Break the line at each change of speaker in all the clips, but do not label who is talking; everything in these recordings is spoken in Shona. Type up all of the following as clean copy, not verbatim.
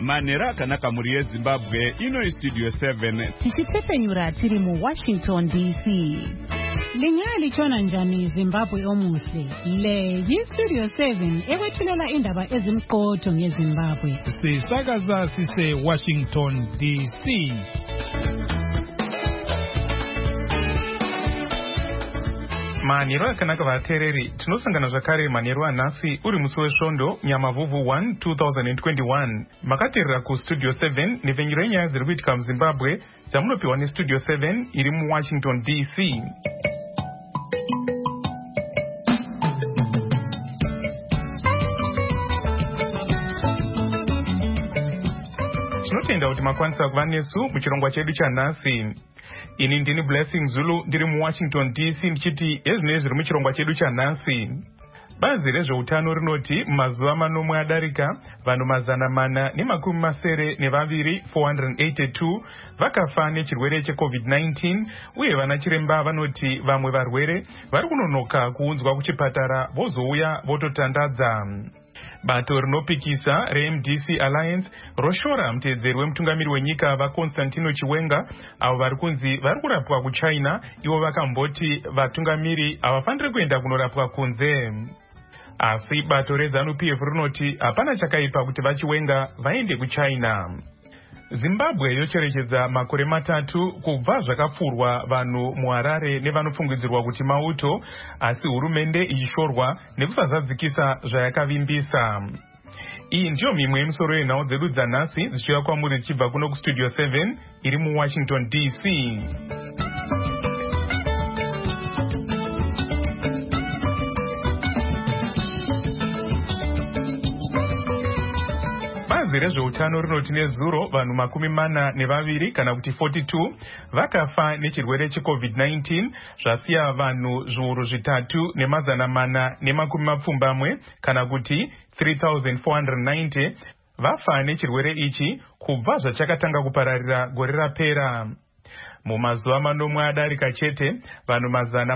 Manera kanaka muri Zimbabwe ino studio 7
tichitsepenyura tiri mu Washington DC. Linyali chona njani Zimbabwe omuhle. Le Studio 7 ekwethulela indaba ezimqotho ngeZimbabwe.
Sisakaza sise Washington DC. Maniro akanaka vatereri tinosangana zvakare maniro anhasi uri musi wesvondo nyamavhuvhu 1 2021 makateerera kustudio 7 nevhenyuro yenyaya dziri kuitika muZimbabwe dzamunopiwa nestudio 7 iri muWashington DC. Tinotenda kuti makwanisa kuva nesu muchirongwa chedu chanhasi. Ini ndini Blessing Zulu ndiri muWashington DC ndichiti ezvinezvi zviri muchirongwa chedu chanhasi. Bazi rezveutano rinoti mazuva manomwe adarika vanhu 482 vakafa nechirwere cheCovid-19 uye vana chiremba vanoti vamwe varwere vari kunonoka kuunzwa kuchipatara vozouya vototandadza. Bato rinopikisa reMDC Alliance roshora mutedzeri wemutungamiri wenyika vaConstantino Chiwenga avo vari kunzi vari kurapwa kuChina ivo vakamboti vatungamiri havafaniri kuenda kunorapwa kunze. Asi bato reZANU-PF rinoti hapana chakaipa kuti vaChiwenga vaende kuChina. Zimbabwe yocherechedza makore 3 kubva zvakapfurwa vanhu muHarare nevanofungidzirwa kuti mauto, asi hurumende ichishorwa nekusazadzikisa zvayakavimbisa. Iyi ndiyo mimwe yemisoro yenhau dzedu dzanhasi dzichiuya kwamuri dzichibva kuno kustudio 7 iri muWashington DC. Bazi rezveutano rinoti nezuro vanhu 42 kana kuti 42 vakafa nechirwere cheCovid-19 zvasiya vanhu zviuru 3,470 kana kuti 3,490 vafa nechirwere ichi kubva zvachakatanga kupararira gore rapera. Mumazuva manomwe adarika chete vanhu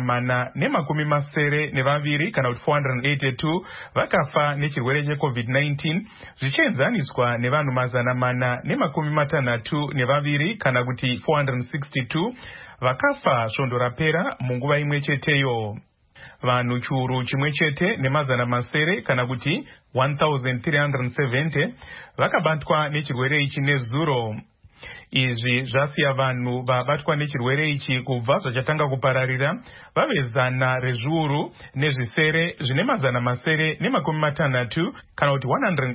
472 kana kuti 482 vakafa nechirwere cheCovid-19 zvichienzaniswa nevanhu 462 kana kuti 462 vakafa svondo rapera munguva imwe cheteyo. Vanhu chiuru chimwe chete ne700 kana kuti 1370 vakabatwa nechirwere ichi nezuro. Izvi zvasiya vanhu vabatwa nechirwere ichi kubva zvachatanga kupararira vave 100 rezviuru nezvisere zvine 660 kana kuti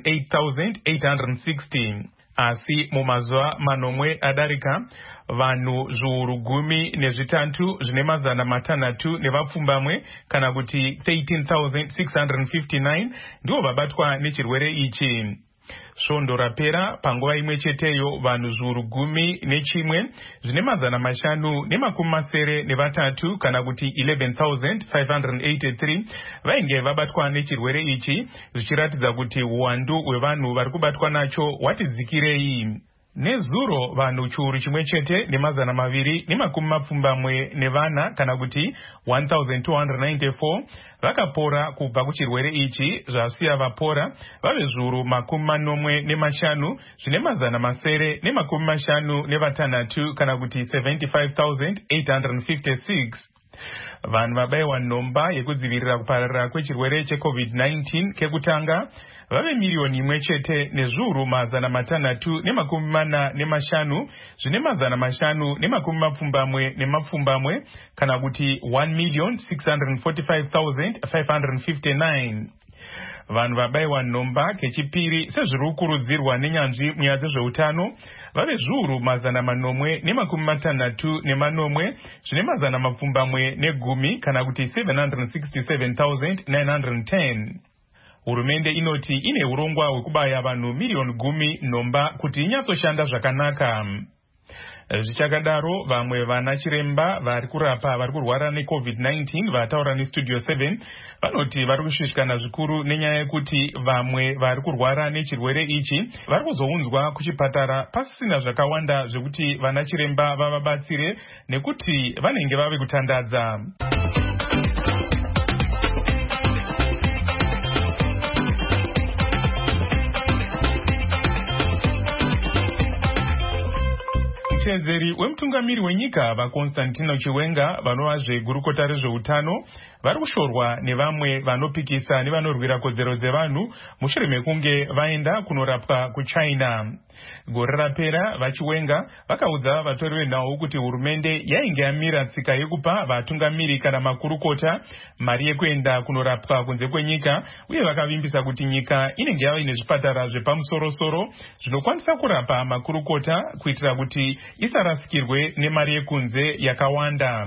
108,860. Asi mumazuva manomwe adarika vanhu zviuru 13 zvine 600 nevapfumbamwe kana kuti 13,659 ndivo vabatwa nechirwere ichi. Svondo rapera panguva imwe cheteyo vanhu zviuru 11 zvine 573 kana kuti 11,583 vainge vabatwa nechirwere ichi zvichiratidza kuti uwandu hwevanhu vari kubatwa nacho hwati dzikirei. Nezuro vanhu chiuru chimwe chete ne224 kana kuti 1,294 vakapora kubva kuchirwere ichi zvasiya vapora vave zviuru 45 zvine 756 kana kuti 75,856. Vanhu vabayiwa nhomba yekudzivirira kupararira kwechirwere cheCovid-19 kekutanga vave 1,000,000 chete nezviuru 345 zvine 570 kana kuti 1,645,559. Vanhu vabayiwa nhomba kechipiri sezviri kukurudzirwa nenyanzvi munyaya dzezveutano vave zviuru 660 zvine 710 kana kuti 767,910. Hurumende inoti ine urongwa hwekubaya vanhu 10,000,000 nhomba kuti inyatsoshanda zvakanaka. Zvichakadaro vamwe vana chiremba vari kurapa vari kurwara neCovid-19 vataura nestudio 7 vanoti vari kushushikana zvikuru nenyaya yekuti vamwe vari kurwara nechirwere ichi vari kuzounzwa kuchipatara pasina zvakawanda zvekuti vana chiremba vavabatsire nekuti vanenge vave kutandadza. mutedzeri wemutungamiri wenyika vaConstantino Chiwenga vanovazve gurukota rezveutano vari kushorwa nevamwe vanopikisa nevanorwira kodzero dzevanhu mushure mekunge vaenda kunorapwa kuChina. Gore rapera vaChiwenga vakaudza vatori venhau kuti hurumende yainge yamira tsika yekupa vatungamiri kana makurukota mari yekuenda kunorapwa kunze kwenyika, uye vakavimbisa kuti nyika inenge yava nezvipatara zvepamusoro-soro zvinokwanisa kurapa makurukota kuitira kuti isarasikirwe nemari yekunze yakawanda.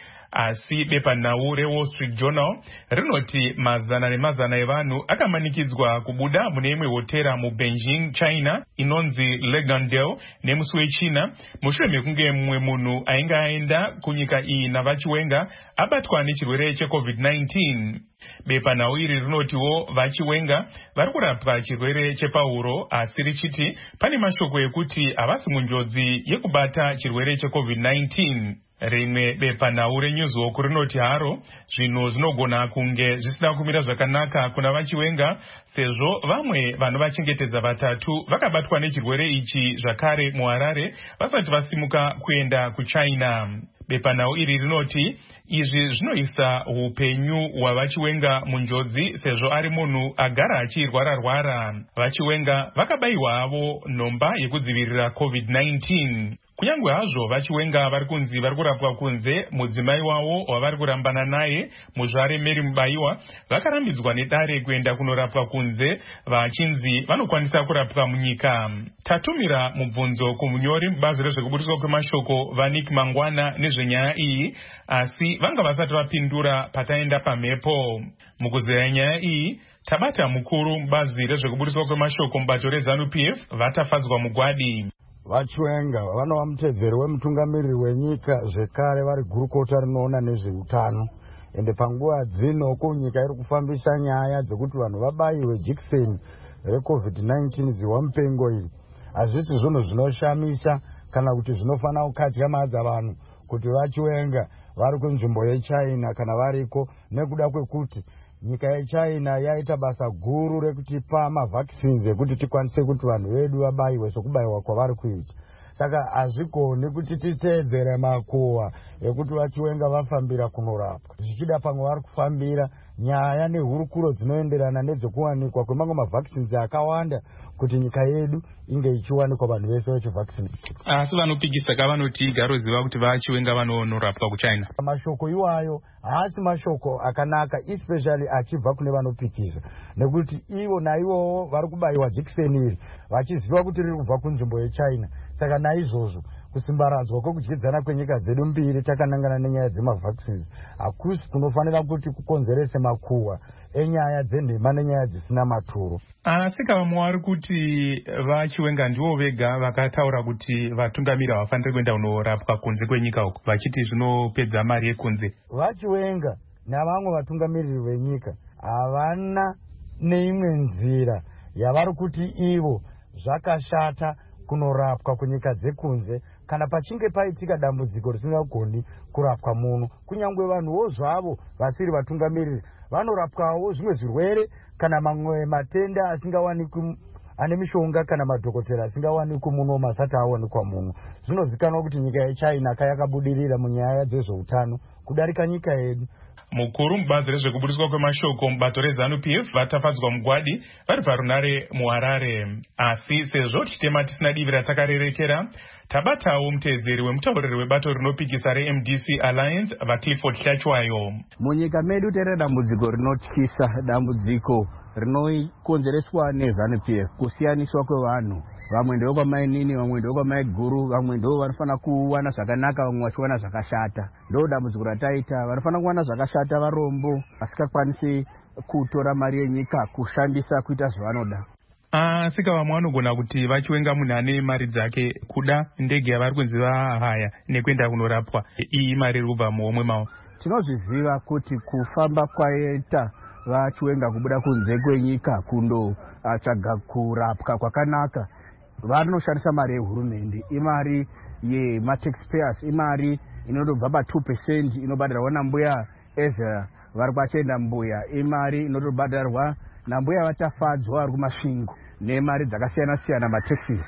Asi bepanhau reWall Street Journal rinoti mazana nemazana evanhu akamanikidzwa kubuda mune imwe hotera muBeijing, China inonzi Legandale nemusi weChina mushure mekunge mumwe munhu ainge aenda kunyika iyi navaChiwenga abatwa nechirwere cheCovid-19. Bepanhau iri rinotiwo vaChiwenga vari kurapwa chirwere chepahuro, asi richiti pane mashoko ekuti havasi munjodzi yekubata chirwere cheCovid-19. Rimwe bepanhau reNewsWalk rinoti haro zvinhu zvinogona kunge zvisina kumira zvakanaka kuna vaChiwenga sezvo vamwe vanovachengetedza vatatu vakabatwa nechirwere ichi zvakare muHarare vasati vasimuka kuenda kuChina. Bepanhau iri rinoti izvi zvinoisa upenyu hwavaChiwenga munjodzi sezvo ari munhu agara achirwara-rwara. vaChiwenga vakabayiwa havo nhomba yekudzivirira COVID-19. Kunyange hazvo vaChiwenga vari kunzi vari kurapwa kunze, mudzimai wavo wavari kurambana naye muzvare Mary Mubayiwa vakarambidzwa nedare kuenda kunorapwa kunze vachinzi vanokwanisa kurapwa munyika. Tatumira mubvunzo kumunyori mubazi rezvekuburiswa kwemashoko vaNick Mangwana nezvenyaya iyi, asi vanga vasati vapindura pataenda pamhepo. Mukuzeya nyaya iyi tabata mukuru mubazi rezvekuburiswa kwemashoko mubato reZANU-PF vatafadzwa mugwadi.
vaChiwenga vanova mutedzeri wemutungamiriri wenyika zvekare vari gurukota rinoona nezveutano, ende panguva dzino nyika iri kufambisa nyaya dzekuti vanhu vabayiwe jekiseni reCovid-19 dzihwa mupengo iri. Hazvisi zvinhu zvinoshamisa kana kuti zvinofanira kukatyamadza vanhu kuti vaChiwenga vari kunzvimbo yeChina kana variko, nekuda kwekuti nyika yeChina yaita basa guru rekutipa mavhakisini ekuti tikwanise kuti vanhu vedu vabayiwe sokubayiwa kwavari kuita. Saka hazvigoni kuti titeedzere makuhwa ekuti vaChiwenga vafambira kunorapwa. Zvichida pamwe vari kufambira nyaya nehurukuro dzinoenderana nedzekuwanikwa kwemamwe mavhakisini akawanda kuti nyika yedu inge ichiwanikwa vanhu vese vechivhakisini.
Asi vanopikisa kavanoti igaroziva kuti vaChiwenga vanonorapwa kuChina.
Mashoko iwayo haasi mashoko akanaka, especially achibva kune vanopikisa, nekuti ivo naivowo vari kubayiwa jekiseni iri vachiziva kuti riri kubva kunzvimbo yeChina. Saka naizvozvo kusimbaradzwa kwekudyidzana kwenyika dzedu mbiri takanangana nenyaya dzemavhakisini hakusi kunofanira kuti kukonzerese makuhwa enyaya dzenhema nenyaya dzisina maturo.
Asi vamwe vari kuti vaChiwenga ndivo vega vakataura kuti vatungamiri havafaniri kuenda kunorapwa kunze kwenyika uko, vachiti zvinopedza mari yekunze.
vaChiwenga navamwe vatungamiriri venyika havana neimwe nzira yavari kuti ivo zvakashata kunorapwa kunyika dzekunze kana pachinge paitika dambudziko risingagoni kurapwa muno. Kunyange vanhuwo zvavo vasiri vatungamiriri vanorapwawo zvimwe zvirwere kana mamwe matenda asingawanikwi ane mishonga kana madhokotera asingawanikwi muno masati awanikwa muno. Zvinozikanwa kuti nyika yeChina yakabudirira munyaya dzezveutano kudarika nyika yedu.
Mukuru mubazi rezvekuburiswa kwemashoko mubato reZANU-PF vatafadzwa mugwadi vari parunare muHarare. Asi sezvo tichitema tisina divi ratakarerekera, tabatawo mutedzeri wemutauriri webato rinopikisa reMDC Alliance vaClifford Hlachwayo.
Munyika medu tere dambudziko rinotyisa, dambudziko rinokonzereswa neZANU-PF, kusiyaniswa kwevanhu. Vamwe ndoo kwamainini, vamwe ndoo kwamaiguru, vamwe ndoo vanofana kuwana zvakanaka, vamwe vachiwana zvakashata. Ndoo dambudziko rataita, vanofana kuwana zvakashata varombo vasikakwanisi kutora mari yenyika kushandisa kuita zvavanoda.
Sika vamwe vanogona kuti vaChiwenga munhu ane mari dzake kuda ndege yavari kunzi vahaya nekuenda kunorapwa, iyi mari iri kubva muhomwe mavo.
Tinozviziva kuti kufamba kwaita vaChiwenga kubuda kunze kwenyika kundotsvaga kurapwa kwakanaka, vanoshandisa mari yehurumende, imari yemataxpayers, imari inotobva pa2% inobhadharwa nambuya Ezra vari kwachenda mbuya, imari inotobhadharwa nambuya vatafadzwa vari kumasvingo, nemari dzakasiyana siyana, mataxes.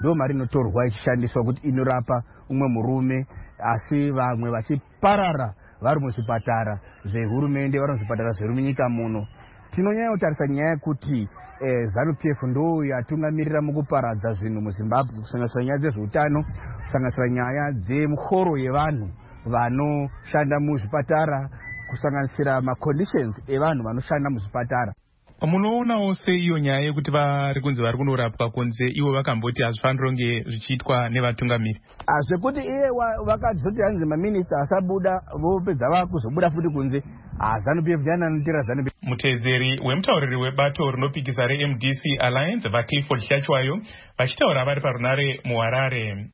ndo mari inotorwa ichishandiswa kuti inorapa umwe murume, asi vamwe vachiparara vari muzvipatara zvehurumende, vari muzvipatara zviri munyika muno. Tinonyanya kutarisa nyaya yekuti ZANU-PF ndo yatungamirira mukuparadza zvinhu muZimbabwe, kusanganisira nyaya dzezveutano, kusanganisira nyaya dzemukhoro yevanhu vanoshanda muzvipatara, kusanganisira maconditions evanhu vanoshanda muzvipatara.
Munoonawo seiyo nyaya yekuti vari kunzi vari kunorapwa kunze ivo vakamboti hazvifaniri kunge zvichiitwa nevatungamiri?
Zvekuti iye vakazoti hanzi maminista asabuda vopedza vakuzobuda futi kunze, ZANU-PF ndiani anoteera ZANU-PF?
Mutedzeri wemutauriri webato rinopikisa reMDC Alliance vaClifford Hlachwayo vachitaura vari parunare muHarare.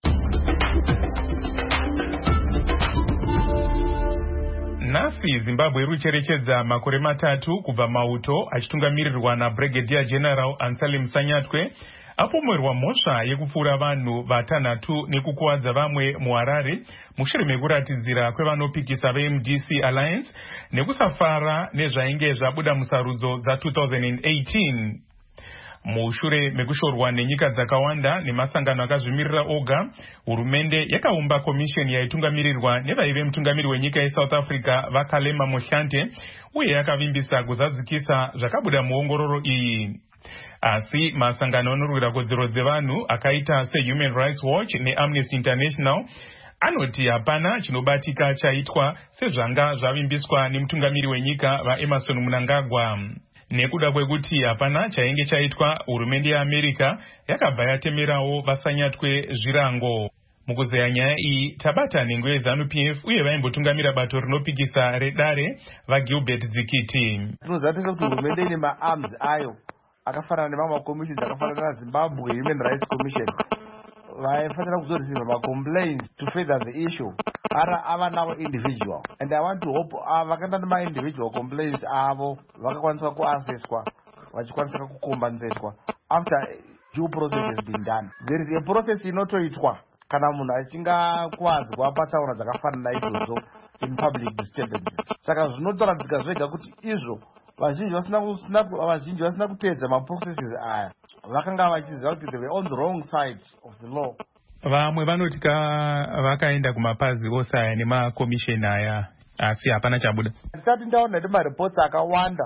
Nhasi Zimbabwe iri kucherechedza makore 3 kubva mauto achitungamirirwa naBrigadier General Ansalim Sanyatwe apomerwa mhosva yekupfura vanhu 6 nekukuwadza vamwe muHarare mushure mekuratidzira kwevanopikisa veMDC Alliance nekusafara nezvainge zvabuda musarudzo dza2018. Mushure mekushorwa nenyika dzakawanda nemasangano akazvimirira oga, hurumende yakaumba komisheni yaitungamirirwa nevaive mutungamiri wenyika yeSouth Africa vaKalema Mohlante, uye yakavimbisa kuzadzikisa zvakabuda muongororo iyi. Asi masangano anorwira kodzero dzevanhu akaita seHuman Rights Watch neAmnesty International anoti hapana chinobatika chaitwa sezvanga zvavimbiswa nemutungamiri wenyika vaEmerson Mnangagwa. Nekuda kwekuti hapana chainge chaitwa, hurumende yeAmerica yakabva yatemerawo vaSanyatwe zvirango. Mukuzeya nyaya iyi tabata nhengo yeZANU-PF uye vaimbotungamira bato rinopikisa redare vaGilbert Dzikiti.
Tinoziva kuti hurumende ine maarms ayo akafanana nemamwe makomishini akafanana naZimbabwe Human Rights Commission vaifanira kuzoreceive macomplaints to further the issue ava navo individual, and I want to hope vakaenda nemaindividual complaints avo vakakwanisa kuassesswa vachikwanisa kukombanzeswa after due process has been done. There is a process inotoitwa kana munhu achingakuwadzwa patsaona dzakafanana izvozvo in public disturbances. Saka zvinotoradzika zvega kuti izvo vazhinji vasina kuteedza maprocesses aya vakanga vachiziva kuti they were on the wrong side of the law.
Vamwe vanoti vakaenda kumapazi ose aya nemakomisheni aya asi hapana chabuda.
Ndisati ndaona nemareports akawanda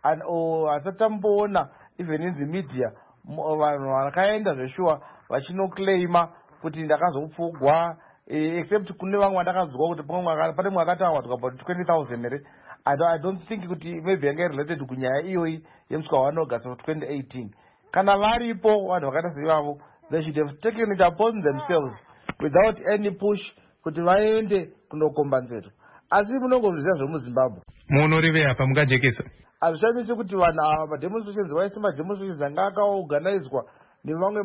hasatamboona even in the media vanhu vakaenda zveshuwa vachinoclaima kuti ndakazopfugwa, except kune vamwe vandakazwa kuti pane mwe akataurwa tukabva 20,000 here. I don't think kuti maybe yanga related kunyaya iyoyi yemusika waAugust 2018. Kana varipo vanhu vakaita seivavo, they should have taken it upon themselves without any push kuti vaende kunokombanzera. Asi munongozviziva zvemuZimbabwe.
Munorevei apa mungajekesa?
Hazvishamisi kuti vanhu ava mademonstrations vaisi mademonstrations anga akaorganizwa nevamwe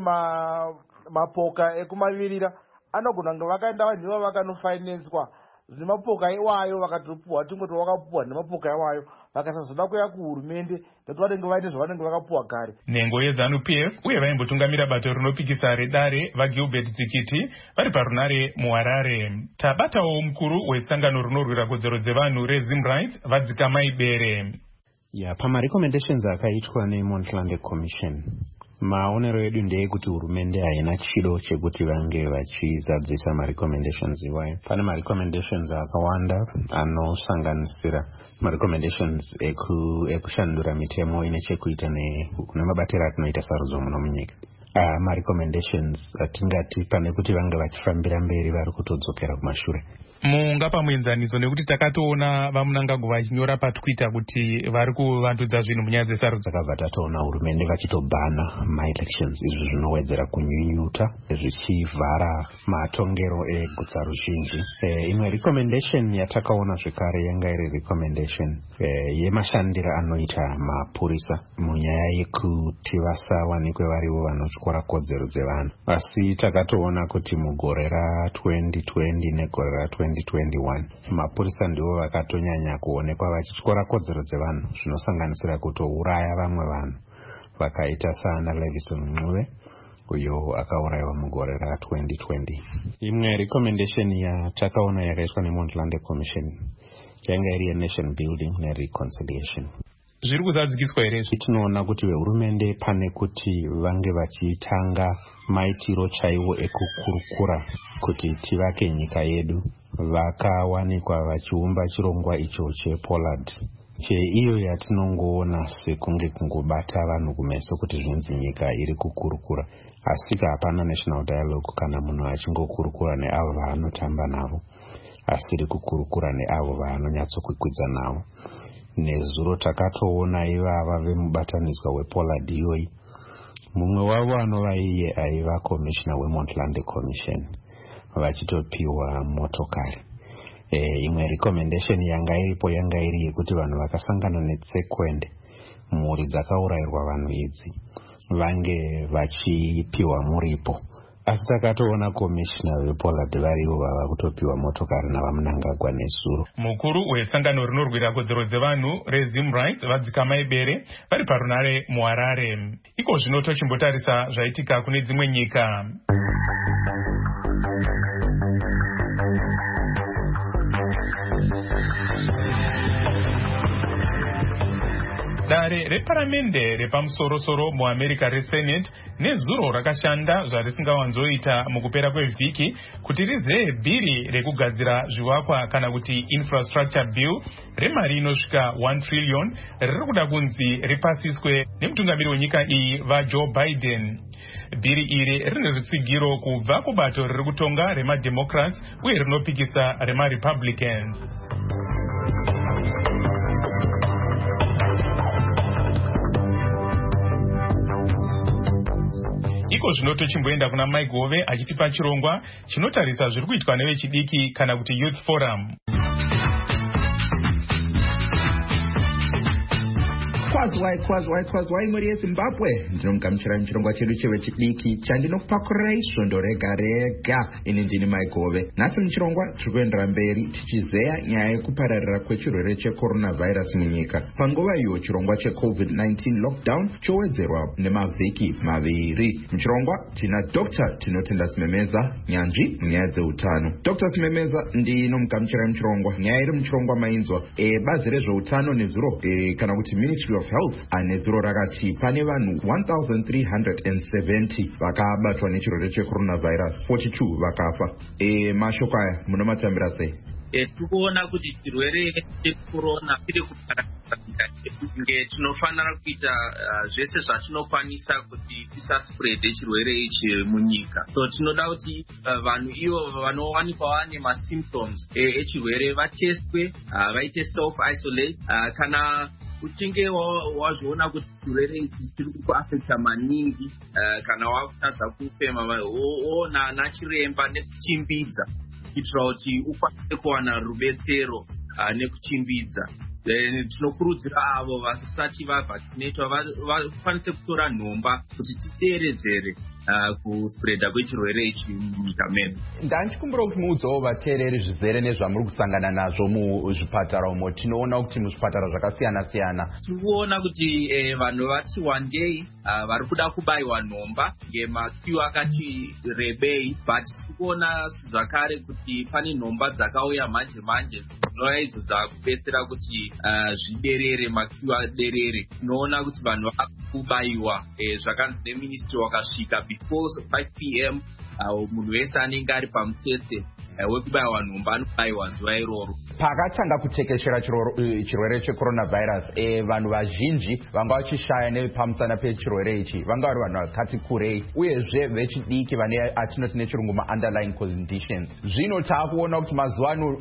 mapoka ekumavirira anogona kunge vakaenda vanhu ivo vakanofinanswa nemapoka iwayo vakatopuhwa tingoti vakapuhwa nemapoka iwayo vakasazoda kuya kuhurumende nekuti vanenge vaine zvavanenge vakapuhwa kare.
Nhengo yeZANU-PF uye vaimbotungamira bato rinopikisa redare vaGilbert Dzikiti vari parunare muHarare. Tabatawo mukuru wesangano rinorwira kodzero dzevanhu reZimRights Vadzikamai Bere.
Pamarecommendations akaitwa neMontclair Commission, maonero edu ndeyekuti hurumende haina chido chekuti vange vachizadzisa marecommendations iwayo. Pane marecommendations akawanda anosanganisira marecommendations ekushandura mitemo ine chekuita nemabatiro atinoita sarudzo muno munyika. Marecommendations atingati pane kuti vange vachifambira mberi vari kutodzokera kumashure.
Mungapa muenzaniso nekuti takatoona vaMnangagwa vachinyora paTwitter kuti vari kuvandudza zvinhu munyaya dzesarudzo.
Takabva tatoona hurumende vachitobhana maelections, izvi zvinowedzera kunyunyuta zvichivhara matongero egutsa ruzhinji. Imwe recommendation yatakaona zvekare yanga iri recommendation yemashandiro anoita mapurisa munyaya yekuti vasawanikwe varivo vanotyora kodzero dzevanhu. Asi takatoona kuti mugore ra2020 negore ra2021 mapurisa ndivo vakatonyanya kuonekwa vachityora kodzero dzevanhu, zvinosanganisira kutouraya vamwe vanhu vakaita saana Levison Mncube uyo akaurayiwa mugore ra2020. Imwe recommendation yatakaona yakaitwa neMontclair Commission yanga iri yenation building nereconciliation.
Zviri kuzadzikiswa here?
Tinoona kuti vehurumende pane kuti vange vachitanga maitiro chaiwo ekukurukura kuti tivake nyika yedu vakawanikwa vachiumba chirongwa icho chePollard, cheiyo yatinongoona sekunge kungobata vanhu kumeso kuti zvinzi nyika iri kukurukura, asika hapana national dialogue kana munhu achingokurukura neavo vaanotamba navo, asiri kukurukura neavo vaanonyatsokukwidza navo. Nezuro takatoona ivava vemubatanidzwa wePollard iyoyi, mumwe wavo anova iye aiva commissioner weMontland Commission vachitopiwa motokari. Imwe recommendation yanga iripo yanga iri yekuti vanhu vakasangana netsekwende, mhuri dzakaurayirwa vanhu idzi, vange vachipiwa muripo. Asi takatoona commissioner wePollard varivo vava kutopiwa motokari navamunangagwa nezuro.
Mukuru wesangano rinorwira kodzero dzevanhu reZim Rights vadzikama ibere vari parunare muHarare. Iko zvino tochimbotarisa zvaitika kune dzimwe nyika. Dare reparamende repamusoro-soro muAmerica reSenate nezuro rakashanda zvarisingawanzoita mukupera kwevhiki kuti rizeye bhiri rekugadzira zvivakwa kana kuti infrastructure bill remari inosvika 1 trillion riri kuda kunzi ripasiswe nemutungamiri wenyika iyi vaJoe Biden. Bhiri iri rine rutsigiro kubva kubato riri kutonga remademocrats uye rinopikisa remarepublicans. Iko zvino tochimboenda kuna Mike Gove achitipa chirongwa chinotarisa zviri kuitwa nevechidiki kana kuti Youth Forum.
Kwazwai muri yeZimbabwe, ndinomugamuchira chirongwa chedu chevechidiki chandinokupakurai svondo rega rega. Ini ndini Mike Gove. Nhasi muchirongwa tiri kuendera mberi tichizeya nyaya yekupararira kwechirwere cheCoronavirus munyika. Panguva iyo chirongwa cheCovid-19 lockdown chowedzerwa nemavhiki maviri. Muchirongwa tina Dr. Tinotenda Simemeza, nyanzvi munyaya dzeutano. Dr. Simemeza ndinomugamuchira muchirongwa. Nyaya iri muchirongwa mainzwa bazi rezveutano nezuro kana kuti Ministry of Health anezuro rakati pane vanhu 1370 vakabatwa nechirwere cheCoronavirus, 42 vakafa. Mashoko aya munomatambira sei?
Tikuona kuti chirwere checorona chiri kupararira nge tinofanira kuita zvese zvatinokwanisa kuti tisaspread chirwere ichi munyika. So tinoda kuti vanhu ivo vanowanikwa vane masymptoms echirwere vatestwe, vaite self isolate. Kana uchinge wazviona kuti chirwere ichi chiri kukuafekta maningi, kana wakutadza kufema, woona ana chiremba nekuchimbidza kuitira kuti ukwanise kuwana rubetsero nekuchimbidza. Tinokurudzira avo vasati vavhacinatwa vakwanise kutora nhomba kuti tideredzere kuspreda kwechirwere ichi munyika medu.
Ndanchikumbira kuti muudzawo vateereri zvizere nezvamuri kusangana nazvo muzvipatara umo. Tinoona kuti muzvipatara zvakasiyana-siyana
tirikuona kuti vanhu vati wandei vari kuda kubayiwa nhomba ngemakiu akati rebei, but tirikuona zvakare kuti pane nhomba dzakauya manje zvinova izvo zvakubetsera kuti zviderere, makiu aderere. Tinoona kuti vanhu vakubayiwa zvakanzi neministry wakasvika before 5 p.m. Munhu wese anenge ari pamutsetse wekubayiwa nhomba anobayiwa zuva iroro.
Pakatanga kutekeshera chirwere cheCoronavirus, vanhu vazhinji vanga vachishaya nepamusana pechirwere ichi vanga vari vanhu vakati kurei, uyezve vechidiki vane atinoti nechirungu ma-underlying conditions. Zvino taakuona kuti mazuva ano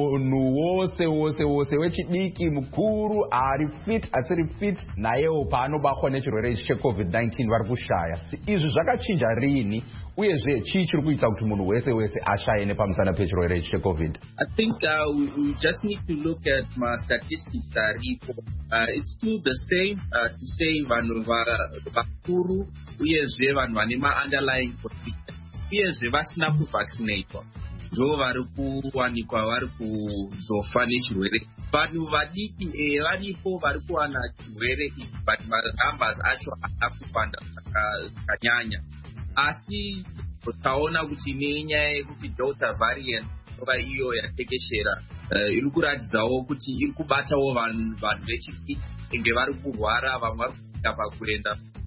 munhu wose wechidiki, mukuru, ari fit, asiri fit, nayewo paanobatwa nechirwere ichi cheCovid-19 vari kushaya. Izvi zvakachinja rini? Uyezve chii chiri kuita kuti munhu wese ashaye nepamusana pechirwere ichi cheCovid?
I think we just need to look at my statistics aripo. It's still the same to say vanhu vakuru uyezve vanhu vane ma-underlying conditions uyezve vasina kuvaccinatwa ndo vari kuwanikwa vari kuzofa nechirwere. Vanhu vadiki varipo vari kuwana chirwere ichi, but numbers acho haana kupanda zvakanyanya. Asi taona kuti nenyaya yekuti Delta variant ova iyo yatekeshera iri kuratidzawo kuti iri kubatawo vanhu vechidiki enge vari kurwara, vamwe vari kusvika pakuenda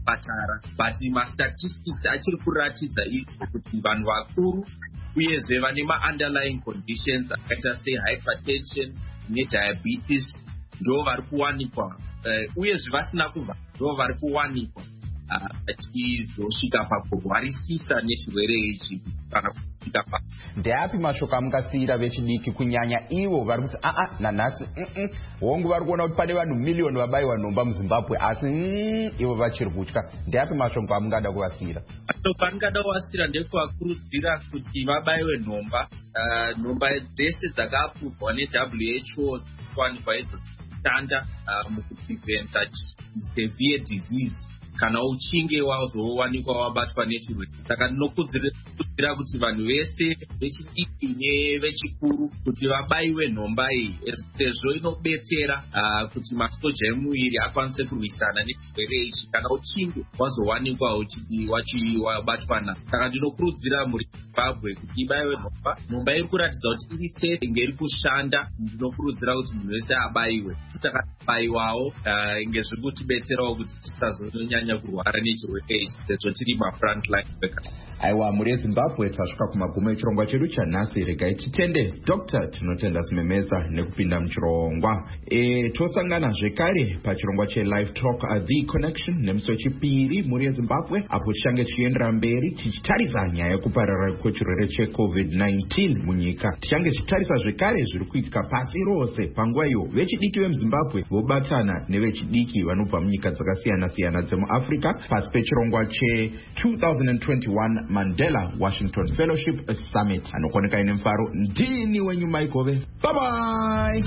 muzvipatara, but mastatistics achiri kuratidza izvo kuti vanhu vakuru uyezve vane ma-underlying conditions akaita sehypertension nediabetes ndo vari kuwanikwa, uyezve vasina kubva ndo vari kuwanikwa vachizosvika pakurwarisisa nechirwere ichi kana kusvika pa.
Ndeapi mashoko amungasiyira vechidiki kunyanya ivo vari kuti nanhasi hongu vari kuona kuti pane vanhu miliyoni vabayiwa nhomba muZimbabwe asi ivo vachiri kutya? Ndeapi mashoko amungada kuvasiyira?
Mashoko andingada kuvasiyira ndekuvakurudzira kuti vabayiwe nhomba. Nhomba dzese dzakaapurwa neWHO kuwanikwa idzo dzishanda mukupreventa severe disease kana uchinge wazowanikwa wabatwa nechirwere. Saka ndinokurudzira kuti vanhu vese vechidiki nevechikuru kuti vabayiwe nhomba iyi sezvo inobetsera kuti masoja emuviri akwanise kurwisana nechirwere ichi kana uchinge wazowanikwa wabatwa nacho. Saka ndinokurudzira muri Zimbabwe kuti ibayiwe nhomba. Nhomba iri kuratidza kuti iri safe, iri kushanda. Ndinokurudzira kuti munhu wese abayiwe. Takabayiwawo ngezviri kutibetserawo kuti tisazonyanya kurwara nechirwere ichi sezvo tiri mafront line workers.
Aiwa, muri Zimbabwe tasvika kumagumo echirongwa chedu chanhasi. Regai titende Dr. Tinotenda Simemeza nekupinda muchirongwa. Tosangana zvekare pachirongwa cheLive Talk The Connection nemusi wechipiri muri Zimbabwe, apo tichange tichiendera mberi tichitarisa nyaya yekupararira kwechirwere cheCovid-19 munyika. Tichange tichitarisa zvekare zviri kuitika pasi rose panguva iyo vechidiki vemuZimbabwe vobatana nevechidiki vanobva munyika dzakasiyana-siyana dzemuAfrica pasi pechirongwa che2021 Mandela Washington Fellowship Summit. Anokoneka ine mufaro, ndini wenyu Maikove. Bye bye.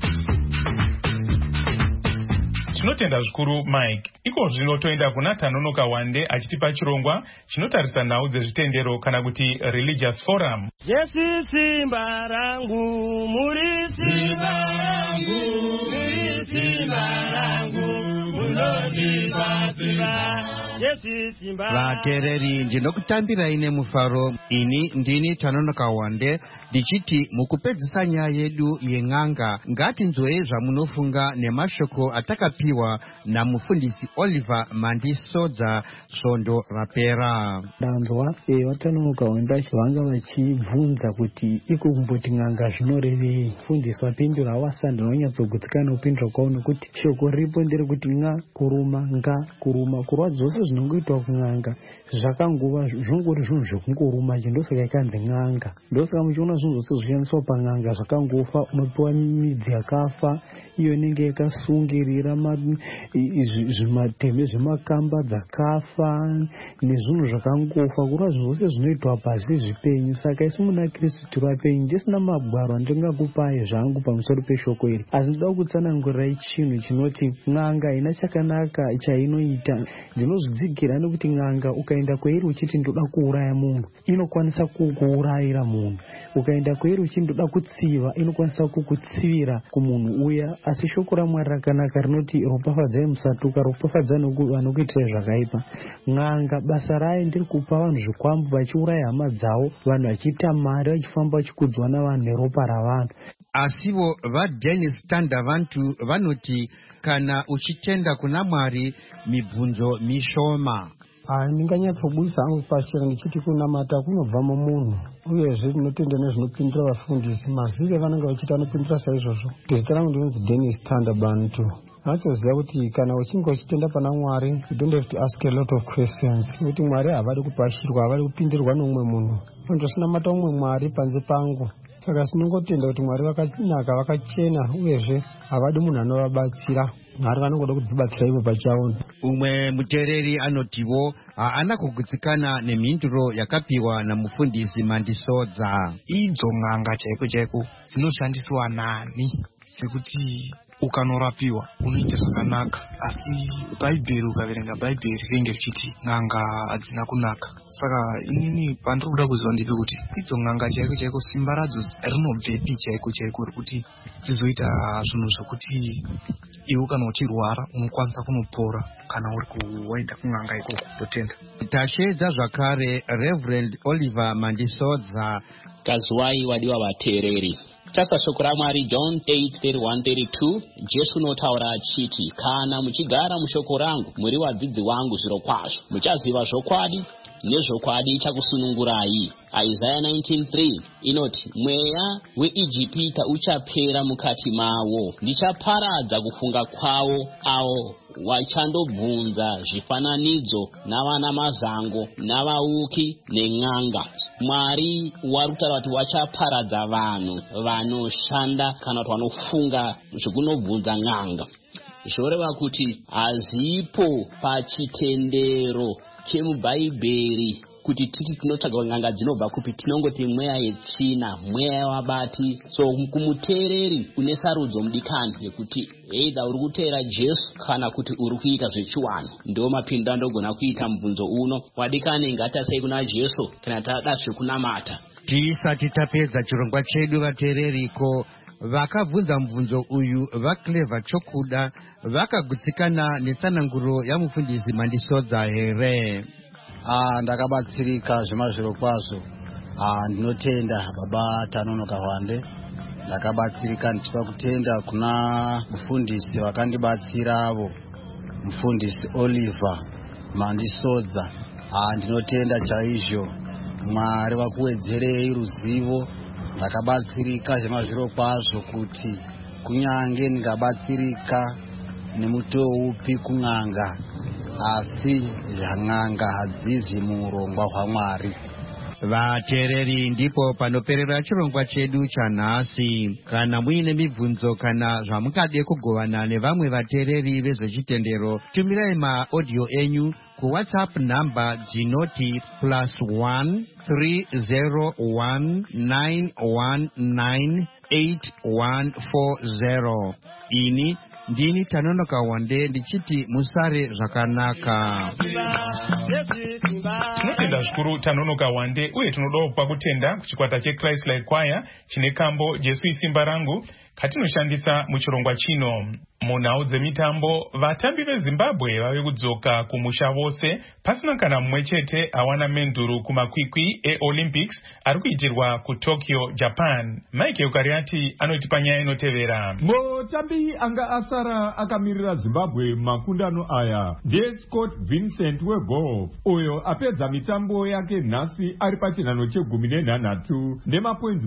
Tinotenda zvikuru Mike. Iko zvino toenda kuna Tanonoka Wande achitipa chirongwa chinotarisa nhau dzezvitendero kana kuti religious forum.
Jesu simba rangu, muri simba rangu, muri simba rangu, munondipa simba.
Vateereri, ndinokutambirai nemufaro. Ini ndini Tanonoka Wande ndichiti mukupedzisa nyaya yedu yen'anga ngatinzwe zvamunofunga nemashoko atakapiwa namufundisi Oliver Mandisodza svondo rapera.
Ndanzwa vatanonoka Wande vanga vachibvunza kuti iko kumboti n'anga zvinorevei. Mufundisi wapindura wasa ndinonyatsogutsikana kupindura kwawo nokuti shoko ripo ndere kuti kuruma kuruma kurwa dzose zvinongoitwa kun'anga zvakangova zvongori zvinhu zvekungoruma che, ndosaka ikanzi n'anga. Ndosaka muchiona zvinhu zvose zvinoshandiswa pan'anga zvakangofa, unopiwa midzi yakafa iyo inenge yakasungirira zvimateme zvemakamba dzakafa nezvinhu zvakangofa, kurwa zvinhu zvose zvinoitwa pasi zvipenyu. Saka isu muna Kristu tiri vapenyu. Ndisina magwaro andingakupai zvangu pamusoro peshoko iri, asi ndoda kutsanangurirai chinhu chinoti n'anga haina chakanaka chainoita. Ndinozvidzigira nekuti n'anga ukaenda kwairi uchiti ndoda kuuraya munhu, inokwanisa kukuurayira munhu. Ukaenda kwairi uchiti ndoda kutsiva, inokwanisa kukutsivira kumunhu uya. Asi shoko raMwari rakanaka rinoti ropafadzai musatuka, ropafadzai vanokuitirai zvakaipa. N'anga basa rayo ndiri kupa vanhu zvikwambu vachiuraya hama dzavo, vanhu vachiita mari vachifamba vachikudzwa navanhu neropa ravanhu.
Asivo vaDennis Tandavantu vanoti kana uchitenda kuna Mwari mibvunzo mishoma.
Ndinganyatsobudisa hangu pachena ndichiti kunamata kunobva mumunhu, uyezve ndinotenda nezvinopindura vafundisi. Mazire vanenge vachiita vanopindura saizvozvo. Zita rangu ndinonzi Dennis Tandabantu. Vanotoziva kuti kana uchinge uchitenda pana Mwari, you don't have to ask a lot of questions. Kuti Mwari havadi kupashirwa, havadi kupindirwa neumwe munhu. Ndosina umwe Mwari panze pangu. Saka sinongotenda kuti Mwari vakanaka, vakachena, uyezve havadi munhu anovabatsira. Mwari vanongoda kudzibatsira ivo pachavo.
Umwe muteereri anotiwo haana kugutsikana nemhinduro yakapiwa namufundisi Mandisodza.
Idzo n'anga chaiko chaiko dzinoshandiswa nani, sekuti ukanorapiwa unoita zvakanaka, asi Bhaibheri ukaverenga Bhaibheri rinenge richiti n'anga hadzina kunaka. Saka inini pandiri kuda kuziva ndiri kuti idzo n'anga chaiko chaiko simba radzo rinobvepi chaiko chaiko rekuti dzizoita zvinhu zvokuti iwe kana uchirwara unokwanisa kunopora kana waenda kun'anga ikoko. Totenda.
Tashedza zvakare Reverend Oliver Mandisodza.
Kazwai wadiwa vateereri, Tasa shoko raMwari John 8:31-32. Jesu notaura achiti, kana muchigara mushoko rangu, muri vadzidzi vangu zviro kwazvo. Muchaziva zvokwadi, nezvokwadi chakusunungurai. Isaiah 19:3 inoti, mweya weIjipita uchapera mukati mavo. Ndichaparadza kufunga kwavo avo vachandobvunza zvifananidzo navana mazango navauki nen'anga. Mwari warikutaura kuti wachaparadza vanhu vanoshanda kana kuti vanofunga zvekunobvunza n'anga. Zvoreva kuti hazipo pachitendero chemubhaibheri kuti titi tinotsvaga n'anga dzinobva kupi, tinongoti mweya yetsvina, mweya yavabati. So kumuteereri une sarudzo mudikani yekuti either uri kuteera Jesu kana kuti uri kuita zvechiwano. Ndo mapindu andogona kuita mubvunzo uno. Wadikani ngatasei kuna Jesu kana tada zvekunamata.
Tisati tapedza chirongwa chedu vateereriko, vakabvunza mubvunzo uyu vaClever Chokuda vakagutsikana netsananguro yamufundisi Mandisodza here?
Ndakabatsirika zvemazviro kwazvo. Ndinotenda baba Tanonoka Wande. Ndakabatsirika ndichipa kutenda kuna mufundisi vakandibatsiravo, mufundisi Oliver Mandisodza. Ndinotenda chaizvo. Mwari vakuwedzerei ruzivo. Ndakabatsirika zvemazviro kwazvo kuti kunyange ndingabatsirika nemutoo upi kun'anga, asi zvan'anga hadzizi muurongwa hwaMwari.
Vateereri, ndipo panoperera chirongwa chedu chanhasi. Kana muine mibvunzo kana zvamungade kugovana nevamwe vateereri vezvechitendero, tumirai maaudio enyu kuWhatsApp namba dzinoti +1 301 919 8140. Ini ndini Tanonoka Wande ndichiti musare zvakanaka.
Tinotenda zvikuru Tanonoka Wande, uye tinodawo kupa kutenda kuchikwata cheChrist Light Choir chine kambo Jesu isimba rangu katinoshandisa muchirongwa chino. Munhau dzemitambo, vatambi veZimbabwe vave kudzoka kumusha vose pasina kana mumwe chete awana menduru kumakwikwi eOlympics ari kuitirwa kuTokyo, Japan. Mike Ukariati anotipa nyaya inotevera.
Mutambi anga asara akamirira Zimbabwe makundano aya ndiye Scott Vincent wegolf, uyo apedza mitambo yake nhasi ari pachinhano che13 nemapoints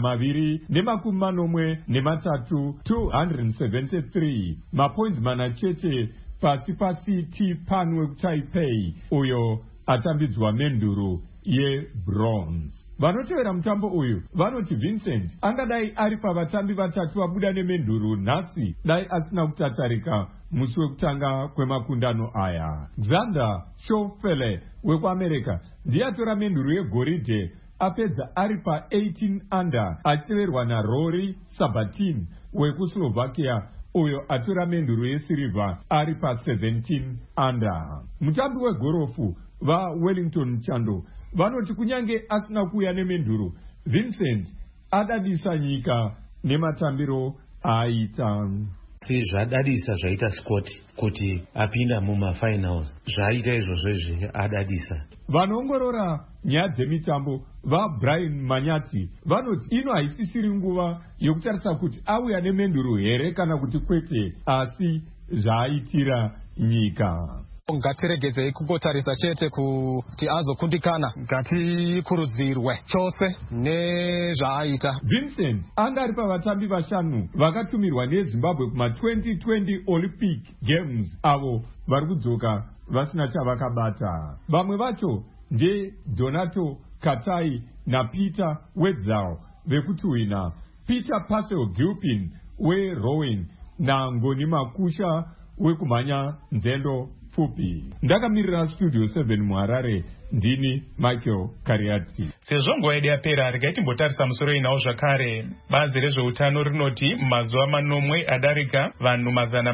243 273, mapoints mana chete pasi paCT Pan wekuTaipei, uyo atambidzwa menduru yebronze. Vanotevera mutambo uyu vanoti Vincent angadai ari pavatambi vatatu vabuda nemenduru nhasi dai asina kutatarika musi wekutanga kwemakundano aya. Xander Schauffele wekuAmerica ndiye atora menduru yegoridhe apedza ari pa18 under achiverwa naRory Sabatin wekuSlovakia, uyo atora menduru yesirivha ari pa17 under. Mutambi wegorofu vaWellington Chando vanoti kunyange asina kuuya nemenduru, Vincent adadisa nyika nematambiro aaita.
Zvadadisa zvaita Scott kuti apinda mumafinals, zvaita izvozvo adadisa.
Vanoongorora nyaya dzemitambo vaBrian Manyati vanoti ino haisisiri nguva yokutarisa kuti auya nemenduru here kana kuti kwete, asi zvaaitira nyika.
Ngatiregedzei kungotarisa chete kuti azokundikana, ngatikurudzirwe chose nezvaaita.
Vincent anga ari pavatambi vashanu vakatumirwa neZimbabwe kuma2020 Olympic Games avo vari kudzoka vasina chavakabata. Vamwe vacho ndeDonato Katai naPeter Wetzel vekuTuina, Peter Pasel Gilpin weRowing naNgoni Makusha wekumhanya nzendo fupi. Ndakamirira Studio 7 muHarare, ndini Michael Kariati.
Sezvo nguva yedu yapera, regai timbotarisa musoro inawo zvakare. Bazi rezveutano rinoti mumazuva manomwe adarika vanhu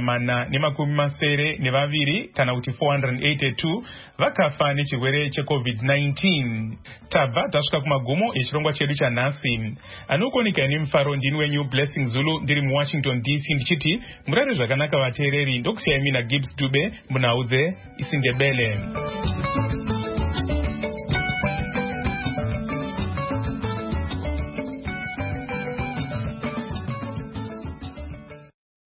472 kana kuti 482 vakafa nechirwere cheCovid-19. Tabva tasvika kumagumo echirongwa chedu chanhasi. Anokuoneka nemufaro ndini wenyu Blessing Zulu ndiri muWashington DC ndichiti murare zvakanaka vateereri, ndokusiyai mina Gibbs Dube munhau dzeIsindebele.